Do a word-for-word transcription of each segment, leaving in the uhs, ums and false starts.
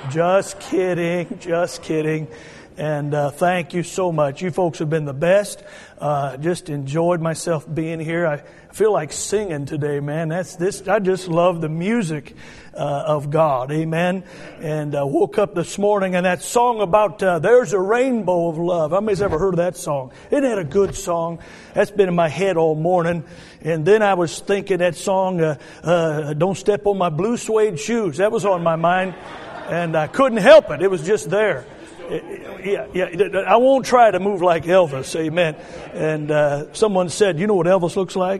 Just kidding, just kidding. And uh, thank you so much. You folks have been the best. Uh, just enjoyed myself being here. I feel like singing today, man. That's this. I just love the music uh, of God. Amen. And uh, woke up this morning and that song about uh, there's a rainbow of love. How many's ever heard of that song? Isn't that a good song? That's been in my head all morning. And then I was thinking that song, uh, uh, Don't Step on My Blue Suede Shoes. That was on my mind. And I couldn't help it. It was just there. Yeah, yeah. I won't try to move like Elvis. Amen. And uh, someone said, you know what Elvis looks like?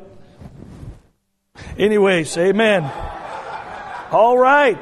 Anyways, amen. All right.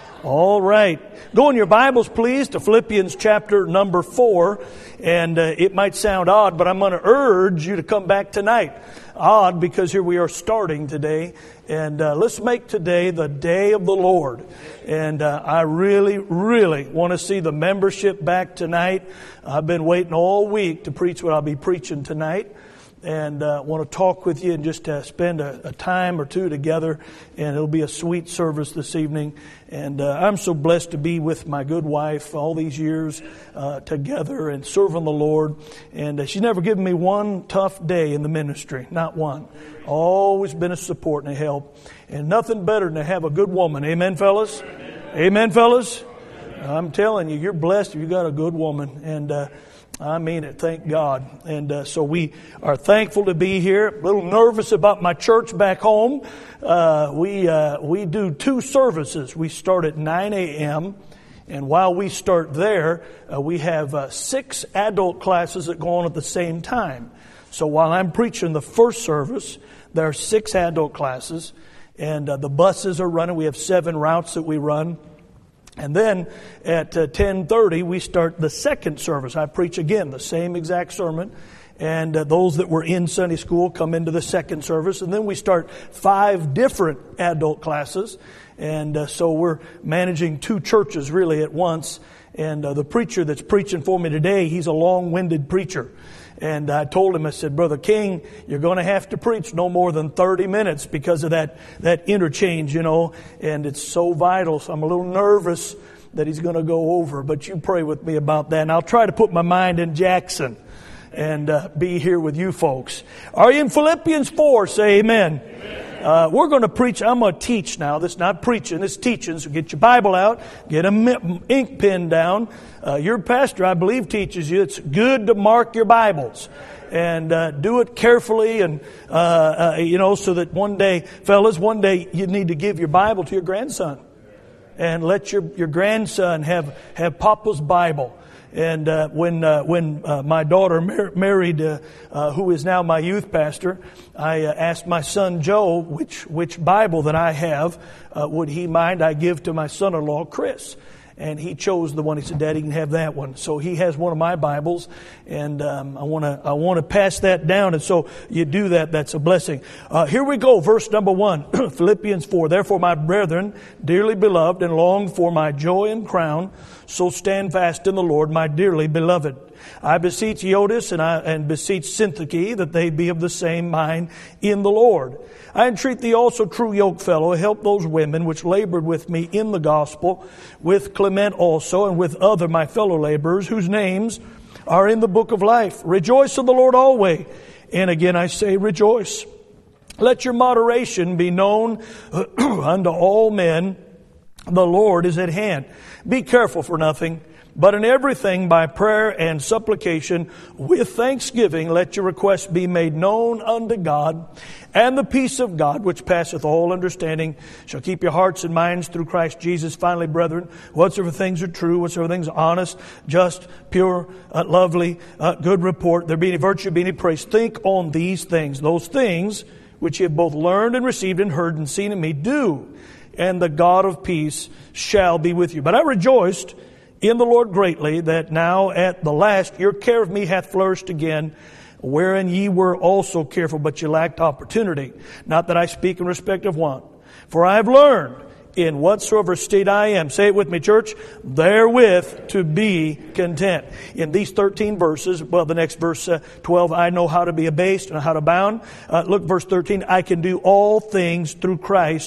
All right. Go in your Bibles, please, to Philippians chapter number four. And uh, it might sound odd, but I'm going to urge you to come back tonight. Odd because here we are starting today. And uh, let's make today the day of the Lord. And uh, I really, really want to see the membership back tonight. I've been waiting all week to preach what I'll be preaching tonight. And uh, want to talk with you and just uh, spend a, a time or two together. And it'll be a sweet service this evening. And uh, I'm so blessed to be with my good wife all these years uh, together and serving the Lord. And uh, she's never given me one tough day in the ministry. Not one. Always been a support and a help. And nothing better than to have a good woman. Amen, fellas? Amen, Amen fellas? Amen. I'm telling you, you're blessed if you got a good woman. And uh I mean it, thank God. And uh, so we are thankful to be here. A little nervous about my church back home. Uh, we uh, we do two services. We start at nine a.m. And while we start there, uh, we have uh, six adult classes that go on at the same time. So while I'm preaching the first service, there are six adult classes. And uh, the buses are running. We have seven routes that we run. And then at uh, ten thirty, we start the second service. I preach again the same exact sermon. And uh, those that were in Sunday school come into the second service. And then we start five different adult classes. And uh, so we're managing two churches really at once. And uh, the preacher that's preaching for me today, he's a long-winded preacher. And I told him, I said, Brother King, you're going to have to preach no more than thirty minutes because of that, that interchange, you know, and it's so vital. So I'm a little nervous that he's going to go over, but you pray with me about that. And I'll try to put my mind in Jackson and uh, be here with you folks. Are you in Philippians four? Say amen. Amen. Uh, we're going to preach. I'm going to teach now. This is not preaching. This is teaching. So get your Bible out. Get an ink pen down. Uh, your pastor, I believe, teaches you it's good to mark your Bibles. And uh, do it carefully and, uh, uh, you know, so that one day, fellas, one day you need to give your Bible to your grandson. And let your, your grandson have, have Papa's Bible. And uh, when uh, when uh, my daughter mar- married, uh, uh, who is now my youth pastor, I uh, asked my son Joe which which Bible that I have uh, would he mind I give to my son-in-law Chris. And he chose the one. He said, Daddy, you can have that one. So he has one of my Bibles, and um, I want to I want to pass that down. And so you do that. That's a blessing. Uh, here we go. Verse number one, Philippians four. Therefore, my brethren, dearly beloved, and long for my joy and crown, so stand fast in the Lord, my dearly beloved. I beseech Euodias and I and beseech Syntyche that they be of the same mind in the Lord. I entreat thee also, true yokefellow, help those women which labored with me in the gospel, with Clement also, and with other my fellow laborers, whose names are in the book of life. Rejoice in the Lord always. And again I say, rejoice. Let your moderation be known unto all men. The Lord is at hand. Be careful for nothing, but in everything by prayer and supplication with thanksgiving let your requests be made known unto God. And the peace of God, which passeth all understanding, shall keep your hearts and minds through Christ Jesus. Finally, brethren, whatsoever things are true, whatsoever things are honest, just, pure, uh, lovely, uh, good report, there be any virtue, be any praise, think on these things. Those things which ye have both learned and received and heard and seen in me, do. And the God of peace shall be with you. But I rejoiced in the Lord greatly that now at the last your care of me hath flourished again, wherein ye were also careful, but ye lacked opportunity. Not that I speak in respect of want. For I have learned in whatsoever state I am, say it with me, church, therewith to be content. In these thirteen verses, well, the next verse uh, twelve, I know how to be abased and how to abound. Uh, look, verse thirteen, I can do all things through Christ,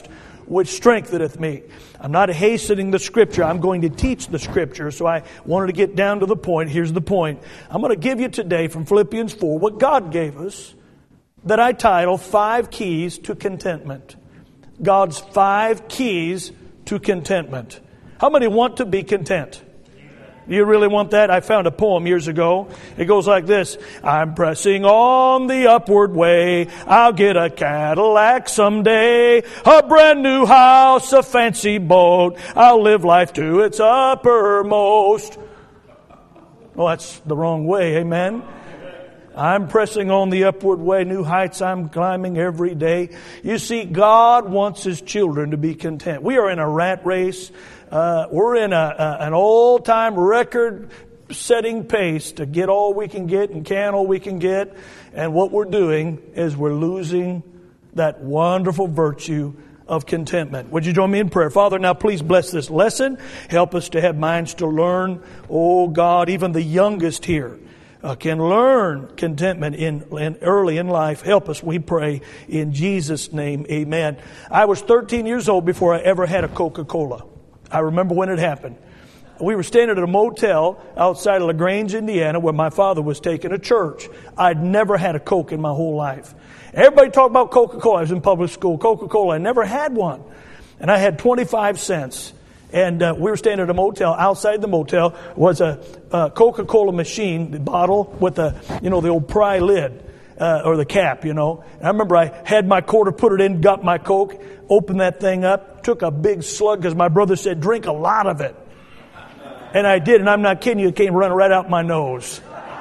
which strengtheneth me. I'm not hastening the Scripture. I'm going to teach the Scripture. So I wanted to get down to the point. Here's the point. I'm going to give you today from Philippians four what God gave us that I title Five Keys to Contentment. God's five keys to contentment. How many want to be content? Do you really want that? I found a poem years ago. It goes like this. I'm pressing on the upward way. I'll get a Cadillac someday. A brand new house, a fancy boat. I'll live life to its uppermost. Well, that's the wrong way. Amen. I'm pressing on the upward way. New heights I'm climbing every day. You see, God wants His children to be content. We are in a rat race. Uh, we're in a, a, an all-time record-setting pace to get all we can get and can all we can get. And what we're doing is we're losing that wonderful virtue of contentment. Would you join me in prayer? Father, now please bless this lesson. Help us to have minds to learn. Oh God, even the youngest here Uh, can learn contentment in, in early in life. Help us, we pray, in Jesus' name, amen. I was thirteen years old before I ever had a Coca-Cola. I remember when it happened. We were staying at a motel outside of LaGrange, Indiana, where my father was taking a church. I'd never had a Coke in my whole life. Everybody talked about Coca-Cola. I was in public school. Coca-Cola. I never had one. And I had twenty-five cents. And uh, we were staying at a motel. Outside the motel was a, a Coca-Cola machine, the bottle with the, you know, the old pry lid, uh, or the cap, you know. And I remember I had my quarter, put it in, got my Coke, opened that thing up, took a big slug because my brother said, drink a lot of it. And I did, and I'm not kidding you, it came running right out my nose.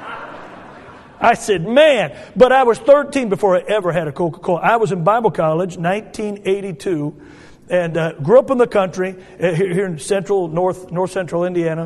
I said, man, but I was thirteen before I ever had a Coca-Cola. I was in Bible college, nineteen eighty-two. And uh, grew up in the country uh, here, here in central, north, north central Indiana,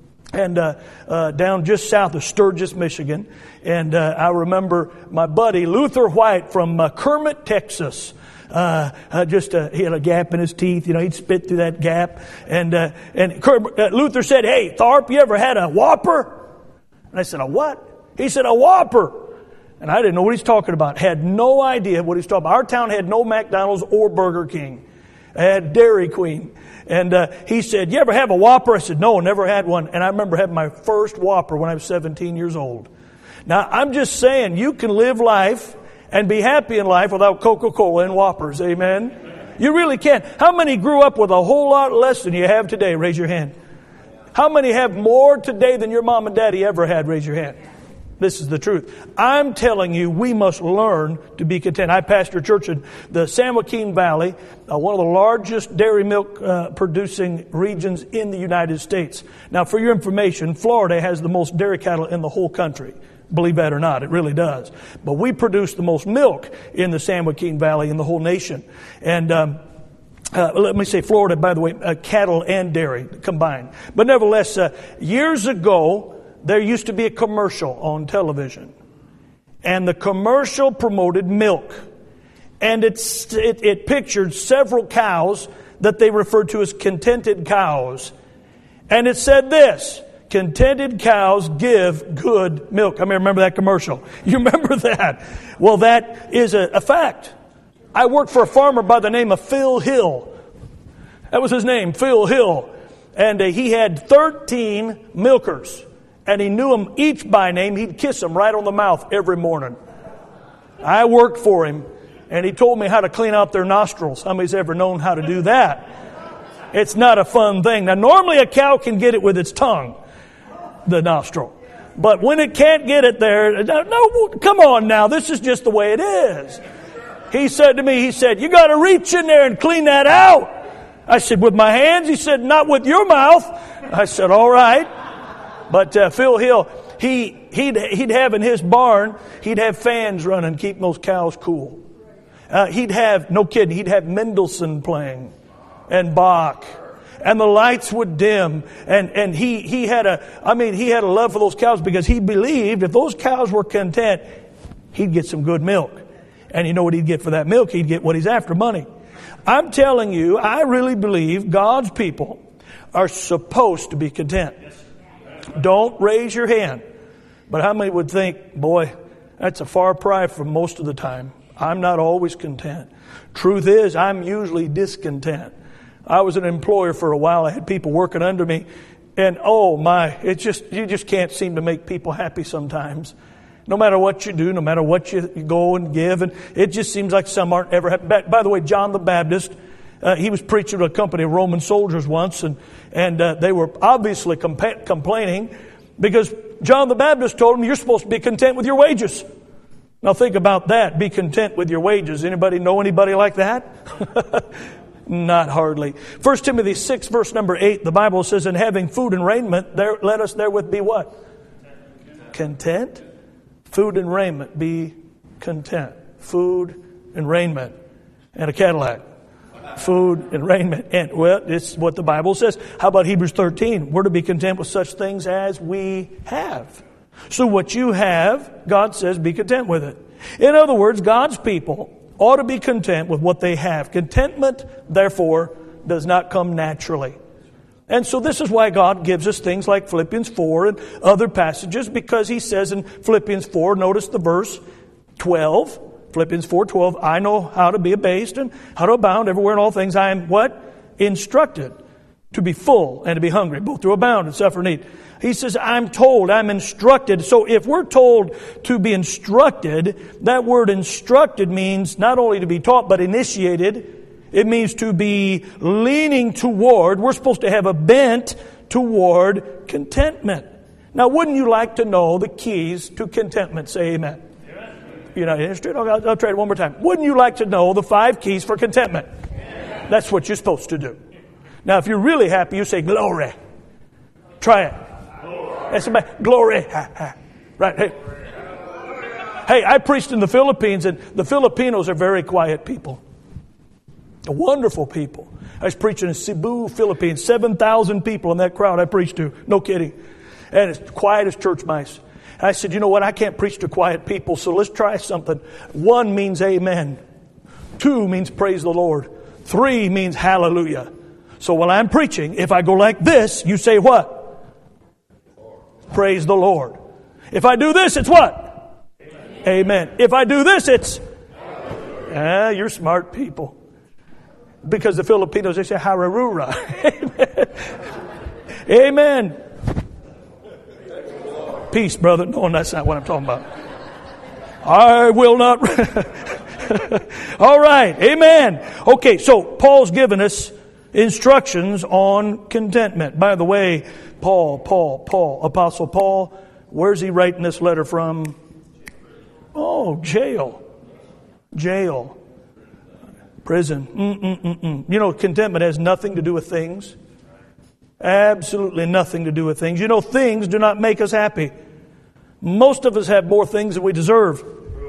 and uh, uh, down just south of Sturgis, Michigan. And uh, I remember my buddy Luther White from uh, Kermit, Texas. Uh, uh, just uh, he had a gap in his teeth, you know. He'd spit through that gap. And uh, and Kermit, uh, Luther said, "Hey, Tharp, you ever had a Whopper?" And I said, "A what?" He said, "A Whopper." And I didn't know what he's talking about. Had no idea what he's talking about. Our town had no McDonald's or Burger King. I had Dairy Queen. And uh, he said, "You ever have a Whopper?" I said, "No, never had one." And I remember having my first Whopper when I was seventeen years old. Now, I'm just saying, you can live life and be happy in life without Coca-Cola and Whoppers. Amen? You really can. How many grew up with a whole lot less than you have today? Raise your hand. How many have more today than your mom and daddy ever had? Raise your hand. This is the truth. I'm telling you, we must learn to be content. I pastor a church in the San Joaquin Valley, uh, one of the largest dairy milk uh, producing regions in the United States. Now, for your information, Florida has the most dairy cattle in the whole country. Believe that or not, it really does. But we produce the most milk in the San Joaquin Valley in the whole nation. And um, uh, let me say Florida, by the way, uh, cattle and dairy combined. But nevertheless, uh, years ago, there used to be a commercial on television, and the commercial promoted milk, and it's, it, it pictured several cows that they referred to as contented cows, and it said this: contented cows give good milk. I mean, remember that commercial? You remember that? Well, that is a, a fact. I worked for a farmer by the name of Phil Hill. That was his name, Phil Hill, and uh, he had thirteen milkers. And he knew them each by name. He'd kiss them right on the mouth every morning. I worked for him, and he told me how to clean out their nostrils. Somebody's ever known how to do that? It's not a fun thing. Now, normally a cow can get it with its tongue, the nostril. But when it can't get it there, no, come on now. This is just the way it is. He said to me, he said, "You got to reach in there and clean that out." I said, "With my hands?" He said, "Not with your mouth." I said, "All right." But uh, Phil Hill, he, he'd, he'd have in his barn, he'd have fans running, keeping those cows cool. Uh, he'd have, no kidding, he'd have Mendelssohn playing and Bach. And the lights would dim. And, and he, he had a, I mean, he had a love for those cows because he believed if those cows were content, he'd get some good milk. And you know what he'd get for that milk? He'd get what he's after, money. I'm telling you, I really believe God's people are supposed to be content. Don't raise your hand. But how many would think, boy, that's a far cry from most of the time. I'm not always content. Truth is, I'm usually discontent. I was an employer for a while. I had people working under me. And oh my, it just you just can't seem to make people happy sometimes. No matter what you do, no matter what you, you go and give. And it just seems like some aren't ever happy. By, by the way, John the Baptist, uh, he was preaching to a company of Roman soldiers once. And, and uh, they were obviously compa- complaining because John the Baptist told them, you're supposed to be content with your wages. Now think about that. Be content with your wages. Anybody know anybody like that? Not hardly. First Timothy six, verse number eight, the Bible says, in having food and raiment, there, let us therewith be what? Content. Food and raiment, be content. Food and raiment. And a Cadillac. Food and raiment. And, well, it's what the Bible says. How about Hebrews thirteen? We're to be content with such things as we have. So what you have, God says, be content with it. In other words, God's people ought to be content with what they have. Contentment, therefore, does not come naturally. And so this is why God gives us things like Philippians four and other passages, because He says in Philippians four, notice the verse twelve, Philippians four twelve, I know how to be abased and how to abound everywhere in all things. I am what? Instructed to be full and to be hungry, both to abound and suffer need. He says, I'm told, I'm instructed. So if we're told to be instructed, that word instructed means not only to be taught, but initiated. It means to be leaning toward. We're supposed to have a bent toward contentment. Now, wouldn't you like to know the keys to contentment? Say amen. Amen. You're not interested? Okay, I'll, I'll try it one more time. Wouldn't you like to know the five keys for contentment? Amen. That's what you're supposed to do. Now, if you're really happy, you say glory. Try it. That's about glory. Right. Hey. Hey, I preached in the Philippines, and the Filipinos are very quiet people. Wonderful people. I was preaching in Cebu, Philippines. seven thousand people in that crowd I preached to. No kidding. And it's quiet as church mice. I said, you know what? I can't preach to quiet people, so let's try something. One means amen. Two means praise the Lord. Three means hallelujah. So while I'm preaching, if I go like this, you say what? Praise the Lord. If I do this, it's what? Amen. Amen. If I do this, it's... Ah, you're smart people. Because the Filipinos, they say, hararura. Amen. Amen. Peace, brother. No, that's not what I'm talking about. I will not... All right. Amen. Okay, so Paul's given us instructions on contentment. By the way, Paul, Paul, Paul, Apostle Paul, where's he writing this letter from? Oh, jail. Jail. Prison. Mm-mm-mm-mm. You know, contentment has nothing to do with things. Absolutely nothing to do with things. You know, things do not make us happy. Most of us have more things than we deserve.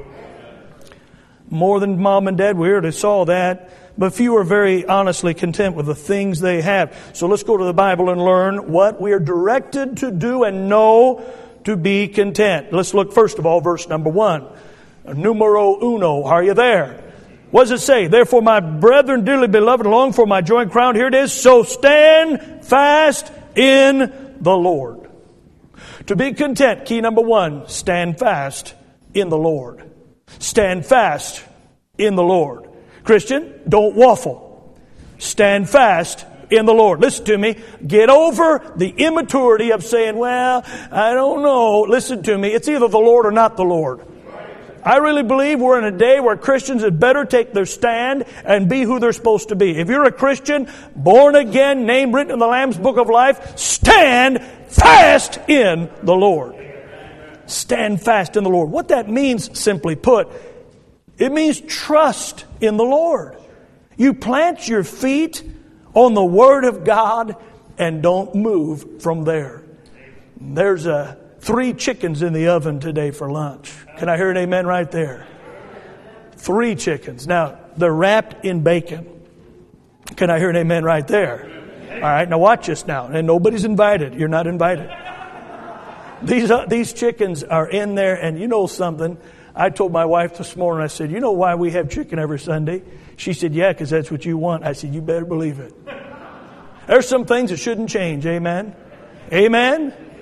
More than mom and dad. We already saw that. But few are very honestly content with the things they have. So let's go to the Bible and learn what we are directed to do and know to be content. Let's look first of all, verse number one. Numero uno. Are you there? What does it say? Therefore, my brethren, dearly beloved, long for my joy and crown. Here it is. So stand fast in the Lord. To be content, key number one, stand fast in the Lord. Stand fast in the Lord. Christian, don't waffle. Stand fast in the Lord. Listen to me. Get over the immaturity of saying, well, I don't know. Listen to me. It's either the Lord or not the Lord. I really believe we're in a day where Christians had better take their stand and be who they're supposed to be. If you're a Christian, born again, name written in the Lamb's Book of Life, stand fast in the Lord. Stand fast in the Lord. What that means, simply put, it means trust in the Lord. You plant your feet on the Word of God and don't move from there. There's a three chickens in the oven today for lunch. Can I hear an amen right there? Three chickens. Now, they're wrapped in bacon. Can I hear an amen right there? All right, now watch this now. And nobody's invited. You're not invited. These uh, these chickens are in there, and you know something? I told my wife this morning, I said, you know why we have chicken every Sunday? She said, yeah, because that's what you want. I said, you better believe it. There's some things that shouldn't change. Amen? Amen?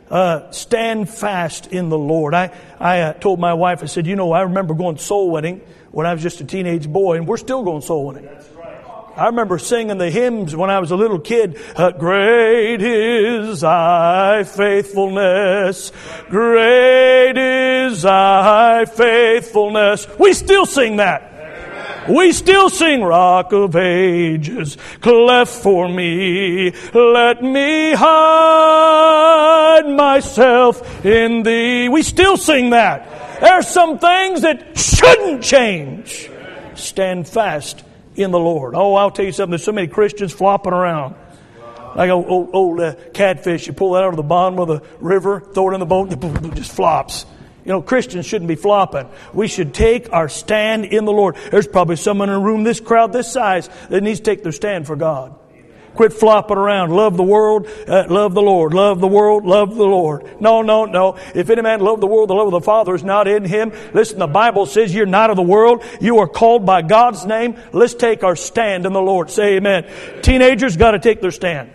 Uh, stand fast in the Lord. I, I uh, told my wife, I said, you know, I remember going soul winning when I was just a teenage boy, and we're still going soul winning. That's right. I remember singing the hymns when I was a little kid. Uh, Great is thy faithfulness. Great is thy faithfulness. We still sing that. We still sing, Rock of Ages, cleft for me. Let me hide myself in thee. We still sing that. There's some things that shouldn't change. Stand fast in the Lord. Oh, I'll tell you something. There's so many Christians flopping around. Like old, old, old uh, catfish. You pull that out of the bottom of the river, throw it in the boat, it just flops. You know, Christians shouldn't be flopping. We should take our stand in the Lord. There's probably someone in a room, this crowd, this size, that needs to take their stand for God. Quit flopping around. Love the world, uh, love the Lord. Love the world, love the Lord. No, no, no. If any man love the world, the love of the Father is not in him. Listen, the Bible says you're not of the world. You are called by God's name. Let's take our stand in the Lord. Say amen. Teenagers got to take their stand.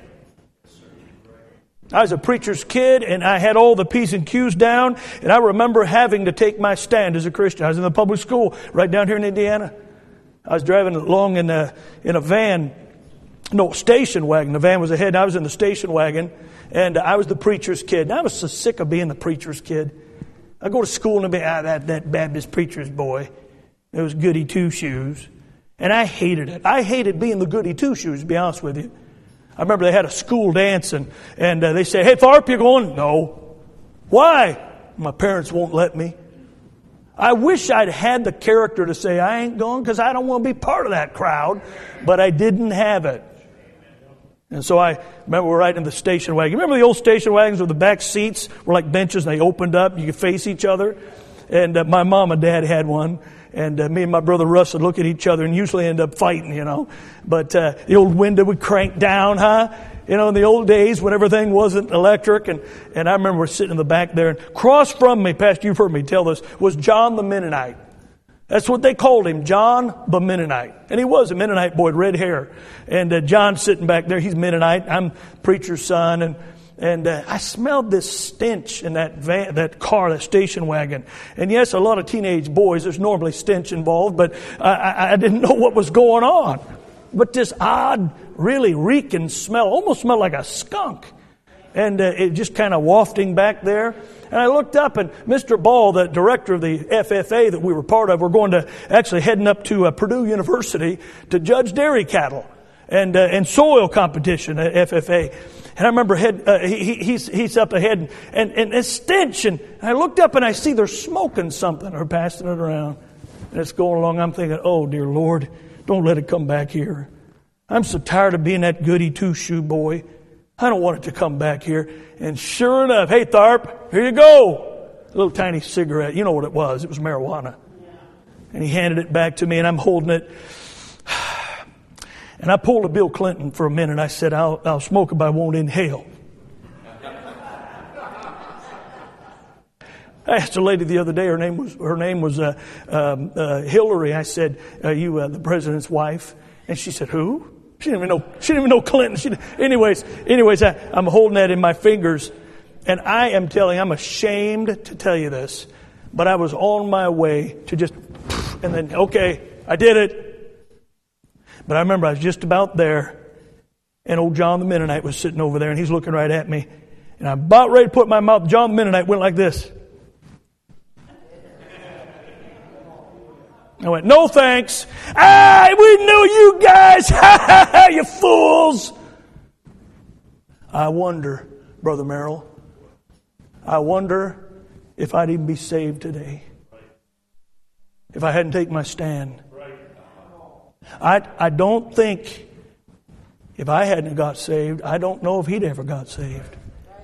I was a preacher's kid, and I had all the P's and Q's down, and I remember having to take my stand as a Christian. I was in the public school right down here in Indiana. I was driving along in a, in a van, no, station wagon. The van was ahead, and I was in the station wagon, and I was the preacher's kid. And I was so sick of being the preacher's kid. I go to school and be ah, that, that Baptist preacher's boy. It was goody two-shoes, and I hated it. I hated being the goody two-shoes, to be honest with you. I remember they had a school dance, and, and uh, they said, hey, Tharp, you going? No. Why? My parents won't let me. I wish I'd had the character to say, I ain't going because I don't want to be part of that crowd. But I didn't have it. And so I remember we're right in the station wagon. Remember the old station wagons with the back seats were like benches, and they opened up. You could face each other. And uh, my mom and dad had one. And uh, me and my brother Russ would look at each other and usually end up fighting, you know. But uh, the old window would crank down, huh? You know, in the old days when everything wasn't electric. And, and I remember sitting in the back there. And across from me, Pastor, you've heard me tell this, was John the Mennonite. That's what they called him, John the Mennonite. And he was a Mennonite boy, red hair. And uh, John's sitting back there. He's Mennonite. I'm preacher's son. And And uh, I smelled this stench in that van, that car, that station wagon. And yes, a lot of teenage boys, there's normally stench involved, but I, I, I didn't know what was going on. But this odd, really reeking smell, almost smelled like a skunk. And uh, it just kind of wafting back there. And I looked up, and Mister Ball, the director of the F F A that we were part of, we're going to actually heading up to uh, Purdue University to judge dairy cattle and, uh, and soil competition at F F A. And I remember head, uh, he, he's, he's up ahead, and, and, and a stench. And I looked up and I see they're smoking something or passing it around. And it's going along. I'm thinking, oh, dear Lord, don't let it come back here. I'm so tired of being that goody two-shoe boy. I don't want it to come back here. And sure enough, hey, Tharp, here you go. A little tiny cigarette. You know what it was. It was marijuana. And he handed it back to me, and I'm holding it. And I pulled a Bill Clinton for a minute. I said, I'll, I'll smoke it, but I won't inhale. I asked a lady the other day, her name was her name was uh, um, uh, Hillary. I said, are you uh, the president's wife? And she said, who? She didn't even know, she didn't even know Clinton. She anyways, anyways, I, I'm holding that in my fingers. And I am telling, I'm ashamed to tell you this, but I was on my way to just, and then, okay, I did it. But I remember I was just about there, and old John the Mennonite was sitting over there, and he's looking right at me. And I'm about ready to put my mouth. John the Mennonite went like this. I went, no thanks. Ah, we knew you guys. You fools. I wonder, Brother Merrill, I wonder if I'd even be saved today if I hadn't taken my stand. I, I don't think if I hadn't got saved, I don't know if he'd ever got saved.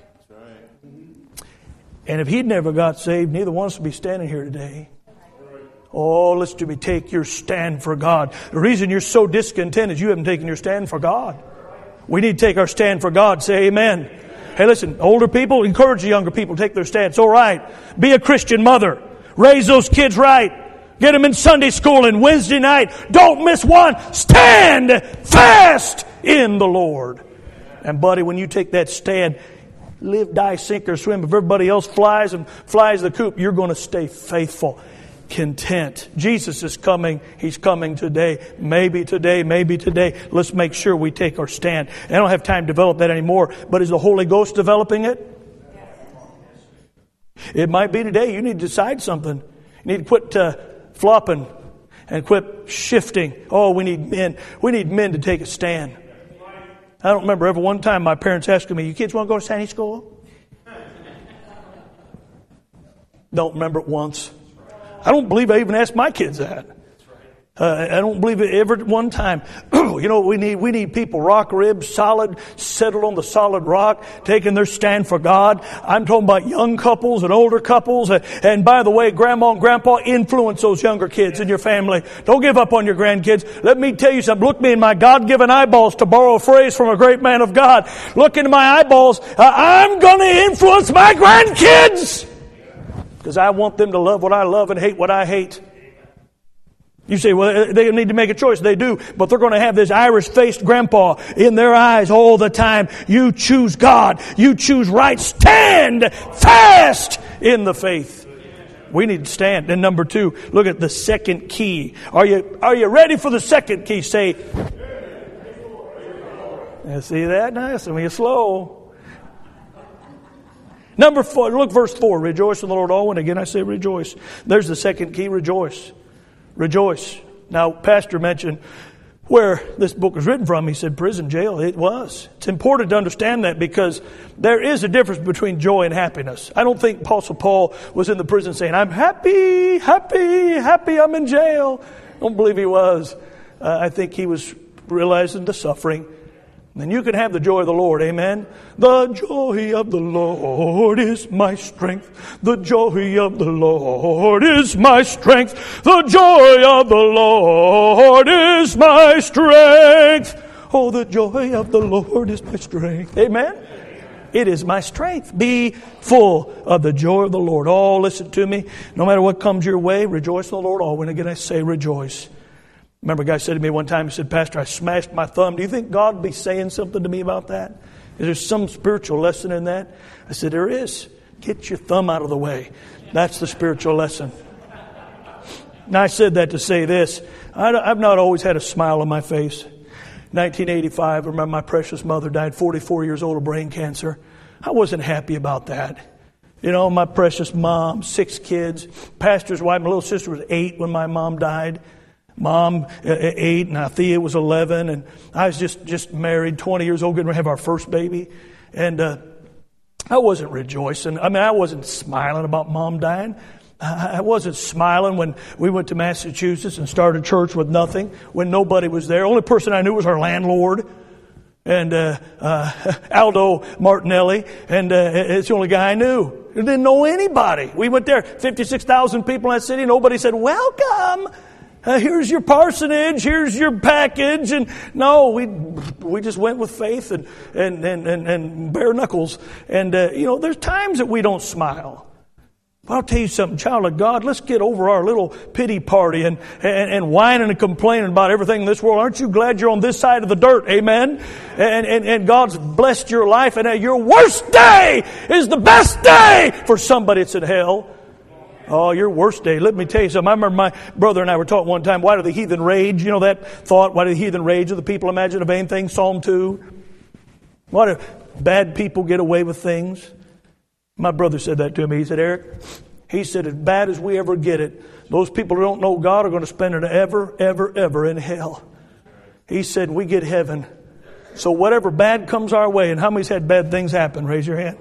And if he'd never got saved, neither one of us would be standing here today. Oh, listen to me. Take your stand for God. The reason you're so discontent is you haven't taken your stand for God. We need to take our stand for God. Say amen. Hey, listen, older people, encourage the younger people to take their stand. It's all right. Be a Christian mother. Raise those kids right. Get them in Sunday school and Wednesday night. Don't miss one. Stand fast in the Lord. And buddy, when you take that stand, live, die, sink, or swim. If everybody else flies and flies the coop, you're going to stay faithful, content. Jesus is coming. He's coming today. Maybe today, maybe today. Let's make sure we take our stand. And I don't have time to develop that anymore, but is the Holy Ghost developing it? It might be today. You need to decide something. You need to quit uh, flopping and quit shifting. Oh, we need men. We need men to take a stand. I don't remember ever one time my parents asking me, you kids want to go to Sunday school? Don't remember it once. I don't believe I even asked my kids that. Uh, I don't believe it ever one time. You know what we need? We need people rock ribs, solid, settled on the solid rock, taking their stand for God. I'm talking about young couples and older couples. And, and by the way, grandma and grandpa, influence those younger kids in your family. Don't give up on your grandkids. Let me tell you something. Look me in my God-given eyeballs, to borrow a phrase from a great man of God. Look into my eyeballs. Uh, I'm going to influence my grandkids because I want them to love what I love and hate what I hate. You say, well, they need to make a choice. They do. But they're going to have this Irish-faced grandpa in their eyes all the time. You choose God. You choose right. Stand fast in the faith. We need to stand. And number two, look at the second key. Are you, are you ready for the second key? Say, yeah, see that? Nice. I mean, slow. Number four, look verse four. Rejoice in the Lord always. And again, I say rejoice. There's the second key. Rejoice. Rejoice. Now, Pastor mentioned where this book was written from. He said prison, jail. It was. It's important to understand that because there is a difference between joy and happiness. I don't think Apostle Paul was in the prison saying, I'm happy, happy, happy I'm in jail. I don't believe he was. Uh, I think he was realizing the suffering. And you can have the joy of the Lord. Amen. The joy of the Lord is my strength. The joy of the Lord is my strength. The joy of the Lord is my strength. Oh, the joy of the Lord is my strength. Amen. It is my strength. Be full of the joy of the Lord. Oh, listen to me. No matter what comes your way, rejoice in the Lord. Oh, when again I say rejoice. Remember a guy said to me one time, he said, Pastor, I smashed my thumb. Do you think God would be saying something to me about that? Is there some spiritual lesson in that? I said, there is. Get your thumb out of the way. That's the spiritual lesson. And I said that to say this. I've not always had a smile on my face. nineteen eighty-five, I remember my precious mother died, forty-four years old of brain cancer. I wasn't happy about that. You know, my precious mom, six kids, pastor's wife, my little sister was eight when my mom died. Mom, eight, and Althea was eleven, and I was just, just married, twenty years old, going to have our first baby. And uh, I wasn't rejoicing. I mean, I wasn't smiling about Mom dying. I wasn't smiling when we went to Massachusetts and started church with nothing, when nobody was there. Only person I knew was our landlord. And uh, uh, Aldo Martinelli, and uh, it's the only guy I knew. I didn't know anybody. We went there, fifty-six thousand people in that city. Nobody said, welcome. Uh, here's your parsonage, here's your package. And no, we we just went with faith and and and, and, and bare knuckles. And, uh, you know, there's times that we don't smile. But I'll tell you something, child of God, let's get over our little pity party and, and, and whining and complaining about everything in this world. Aren't you glad you're on this side of the dirt? Amen? And, and, and God's blessed your life, and uh, your worst day is the best day for somebody that's in hell. Oh, your worst day. Let me tell you something. I remember my brother and I were talking one time, why do the heathen rage? You know that thought, why do the heathen rage? Do the people imagine a vain thing? Psalm two. Why do bad people get away with things? My brother said that to me. He said, Eric, he said, as bad as we ever get it, those people who don't know God are going to spend it ever, ever, ever in hell. He said, we get heaven. So whatever bad comes our way, and how many's had bad things happen? Raise your hand.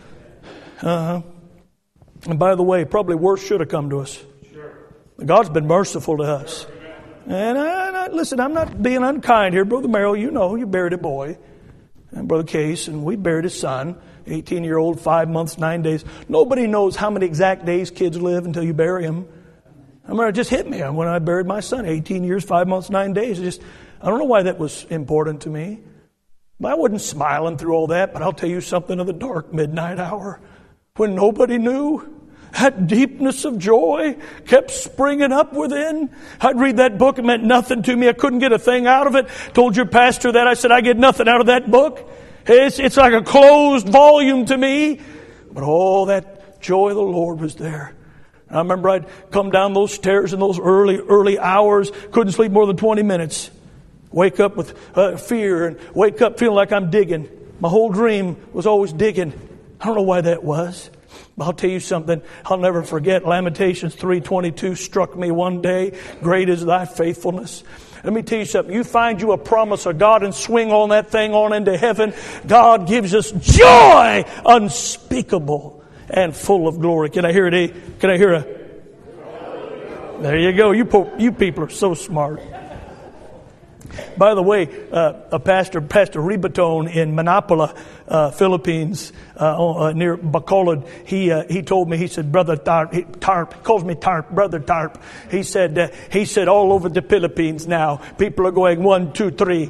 Uh-huh. And by the way, probably worse should have come to us. God's been merciful to us. And I, I, listen, I'm not being unkind here. Brother Merrill, you know, you buried a boy. And Brother Case, and we buried his son, eighteen-year-old, five months, nine days. Nobody knows how many exact days kids live until you bury them. I mean, it just hit me when I buried my son, eighteen years, five months, nine days. It just, I don't know why that was important to me. But I wasn't smiling through all that, but I'll tell you something of the dark midnight hour. When nobody knew, that deepness of joy kept springing up within. I'd read that book. It meant nothing to me. I couldn't get a thing out of it. Told your pastor that. I said, I get nothing out of that book. It's, it's like a closed volume to me. But all that joy of the Lord was there. I remember I'd come down those stairs in those early, early hours. Couldn't sleep more than twenty minutes. Wake up with uh, fear and wake up feeling like I'm digging. My whole dream was always digging. I don't know why that was. But I'll tell you something I'll never forget. Lamentations three twenty-two struck me one day. Great is thy faithfulness. Let me tell you something. You find you a promise of God and swing on that thing on into heaven. God gives us joy unspeakable and full of glory. Can I hear it? Eh? Can I hear a? There you go. You po- you people are so smart. By the way, uh, a pastor, Pastor Ribaton in Manapula, uh, Philippines, uh, uh, near Bacolod, he uh, he told me, he said, Brother Tarp, he, Tarp, he calls me Tarp, Brother Tarp. He said, uh, he said, all over the Philippines now, people are going one, two, three.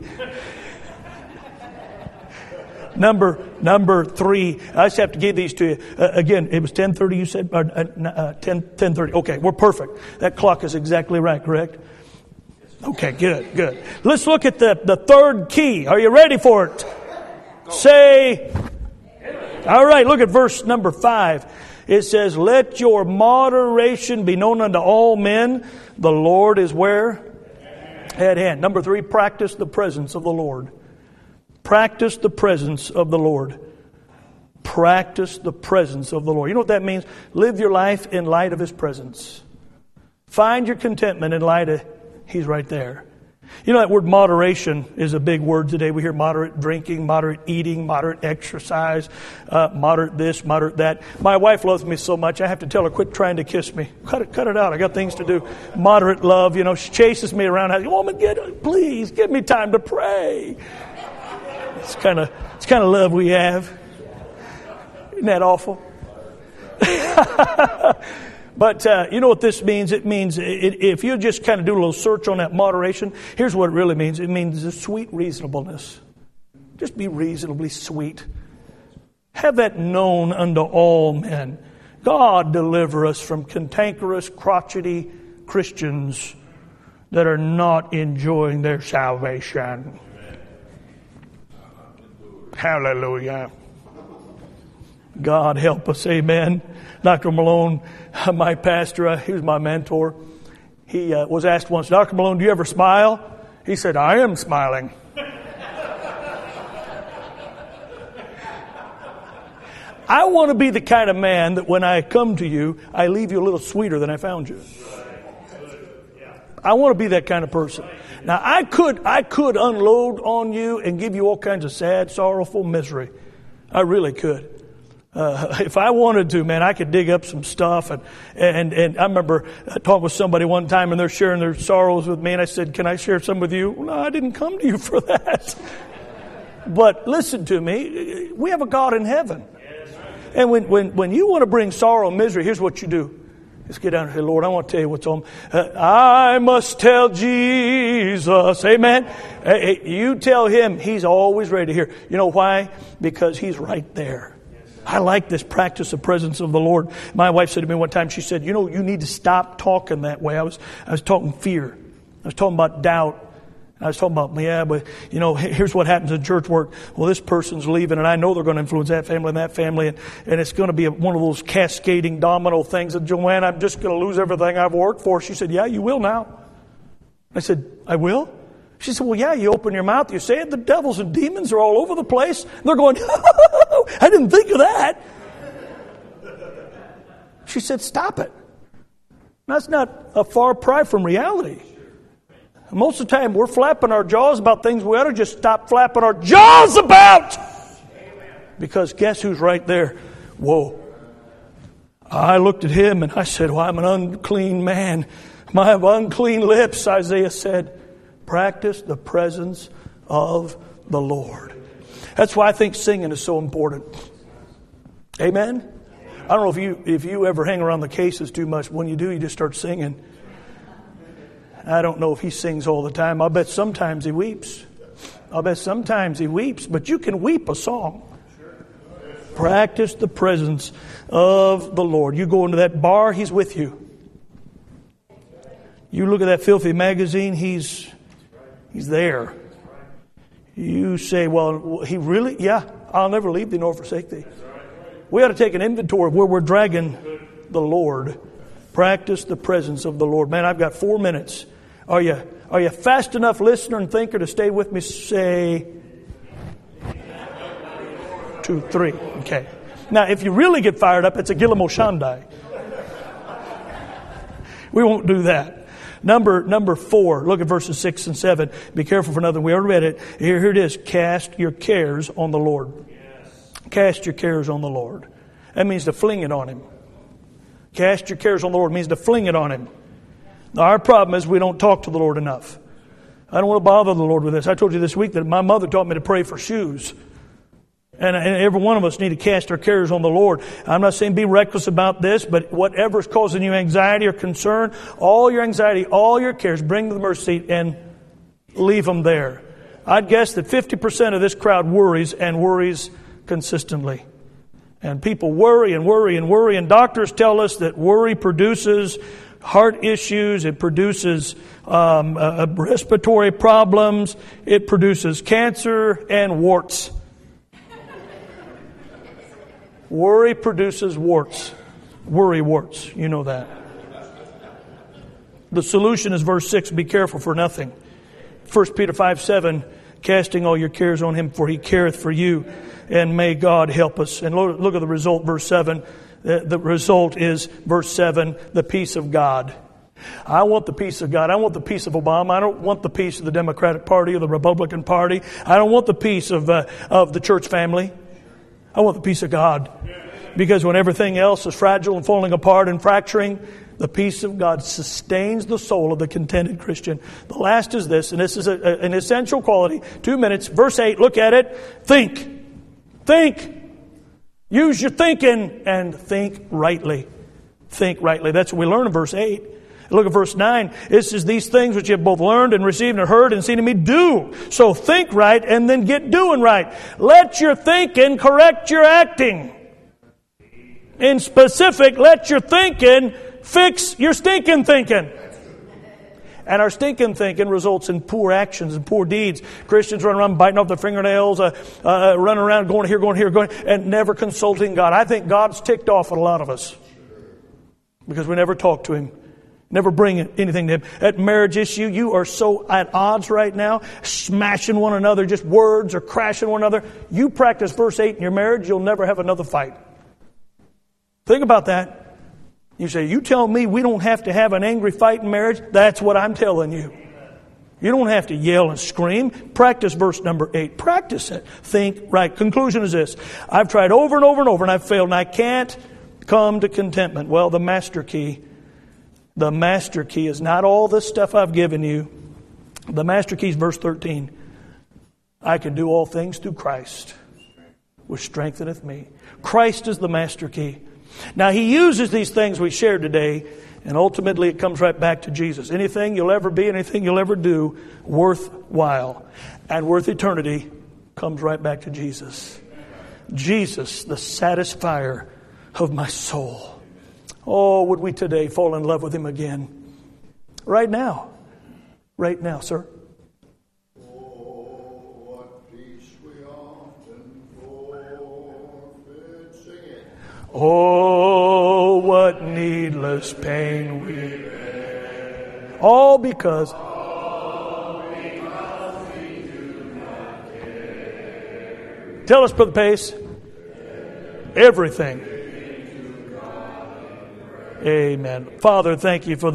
Number number three. I just have to give these to you. Uh, again, it was ten thirty, you said? Uh, uh, ten, ten thirty. Okay, we're perfect. That clock is exactly right, correct? Okay, good, good. Let's look at the, the third key. Are you ready for it? Go. Say, all right, look at verse number five. It says, let your moderation be known unto all men. The Lord is where? At hand. Number three, practice the presence of the Lord. Practice the presence of the Lord. Practice the presence of the Lord. You know what that means? Live your life in light of His presence. Find your contentment in light of He's right there. You know, that word moderation is a big word today. We hear moderate drinking, moderate eating, moderate exercise, uh, moderate this, moderate that. My wife loves me so much, I have to tell her, quit trying to kiss me. Cut it, cut it out. I got things to do. Moderate love, you know, she chases me around. I say, woman, get, please, give me time to pray. It's kind of, it's kind of love we have. Isn't that awful? But uh, you know what this means? It means it, if you just kind of do a little search on that moderation, here's what it really means. It means a sweet reasonableness. Just be reasonably sweet. Have that known unto all men. God deliver us from cantankerous, crotchety Christians that are not enjoying their salvation. Hallelujah. God help us. Amen. Doctor Malone, my pastor, uh, he was my mentor. He uh, was asked once, Doctor Malone, do you ever smile? He said, I am smiling. I want to be the kind of man that when I come to you, I leave you a little sweeter than I found you. I want to be that kind of person. Now, I could, I could unload on you and give you all kinds of sad, sorrowful misery. I really could. Uh, if I wanted to, man, I could dig up some stuff. And, and, and I remember I talked with somebody one time and they're sharing their sorrows with me. And I said, can I share some with you? Well, no, I didn't come to you for that. But listen to me. We have a God in heaven. And when, when, when you want to bring sorrow and misery, here's what you do. Just get down and say, Lord, I want to tell you what's on. Uh, I must tell Jesus. Amen. Hey, you tell Him. He's always ready to hear. You know why? Because He's right there. I like this practice of presence of the Lord. My wife said to me one time, she said, you know, you need to stop talking that way. I was, I was talking fear. I was talking about doubt. I was talking about, yeah, but, you know, here's what happens in church work. Well, this person's leaving, and I know they're going to influence that family and that family, and, and it's going to be a, one of those cascading domino things. And Joanne, I'm just going to lose everything I've worked for. She said, yeah, you will now. I said, I will? She said, well, yeah, you open your mouth, you say it, the devils and demons are all over the place. And they're going, I didn't think of that. She said, stop it. That's not a far cry from reality. Most of the time, we're flapping our jaws about things we ought to just stop flapping our jaws about. Because guess who's right there? Whoa. I looked at him and I said, well, I'm an unclean man. I have unclean lips, Isaiah said. Practice the presence of the Lord. That's why I think singing is so important. Amen? I don't know if you if you ever hang around the cases too much. When you do, you just start singing. I don't know if he sings all the time. I'll bet sometimes he weeps. I'll bet sometimes he weeps. But you can weep a song. Practice the presence of the Lord. You go into that bar, He's with you. You look at that filthy magazine, He's He's there. You say, well, he really, yeah, I'll never leave thee nor forsake thee. We ought to take an inventory of where we're dragging the Lord. Practice the presence of the Lord. Man, I've got four minutes. Are you, are you fast enough listener and thinker to stay with me? Say two, three. Okay. Now, if you really get fired up, it's a Gilamo Shandai. We won't do that. Number number four, look at verses six and seven. Be careful for nothing. We already read it. Here, here it is. Cast your cares on the Lord. Yes. Cast your cares on the Lord. That means to fling it on Him. Cast your cares on the Lord means to fling it on Him. Now, our problem is we don't talk to the Lord enough. I don't want to bother the Lord with this. I told you this week that my mother taught me to pray for shoes. And, and every one of us need to cast our cares on the Lord. I'm not saying be reckless about this, but whatever is causing you anxiety or concern, all your anxiety, all your cares, bring to the mercy seat and leave them there. I'd guess that fifty percent of this crowd worries and worries consistently. And people worry and worry and worry. And doctors tell us that worry produces heart issues. It produces um, uh, respiratory problems. It produces cancer and warts. Worry produces warts. Worry warts. You know that. The solution is verse six. Be careful for nothing. First Peter five seven. Casting all your cares on Him, for He careth for you. And may God help us. And look, look at the result, verse seven. The, the result is, verse seven, the peace of God. I want the peace of God. I want the peace of Obama. I don't want the peace of the Democratic Party or the Republican Party. I don't want the peace of uh, of the church family. I want the peace of God. Because when everything else is fragile and falling apart and fracturing, the peace of God sustains the soul of the contented Christian. The last is this, and this is a, a, an essential quality. Two minutes. Verse eight, look at it. Think. Think. Use your thinking and think rightly. Think rightly. That's what we learn in verse eight. Look at verse nine. It says, these things which you have both learned and received and heard and seen in me, do. So think right and then get doing right. Let your thinking correct your acting. In specific, let your thinking fix your stinking thinking. And our stinking thinking results in poor actions and poor deeds. Christians run around biting off their fingernails, uh, uh, running around going here, going here, going, and never consulting God. I think God's ticked off at a lot of us because we never talk to Him. Never bring anything to Him. At marriage issue, you are so at odds right now, smashing one another, just words or crashing one another. You practice verse eight in your marriage, you'll never have another fight. Think about that. You say, you tell me we don't have to have an angry fight in marriage? That's what I'm telling you. You don't have to yell and scream. Practice verse number eight. Practice it. Think right. Conclusion is this. I've tried over and over and over and I've failed and I can't come to contentment. Well, the master key The master key is not all this stuff I've given you. The master key is verse thirteen. I can do all things through Christ, which strengtheneth me. Christ is the master key. Now, He uses these things we shared today, and ultimately it comes right back to Jesus. Anything you'll ever be, anything you'll ever do, worthwhile and worth eternity, comes right back to Jesus. Jesus, the satisfier of my soul. Oh, would we today fall in love with Him again? Right now. Right now, sir. Oh, what peace we often forfeit. Sing it. Oh, what needless pain we bear. All because... All because we do not care. Tell us, Brother Pace. Everything. Amen. Father, thank you for the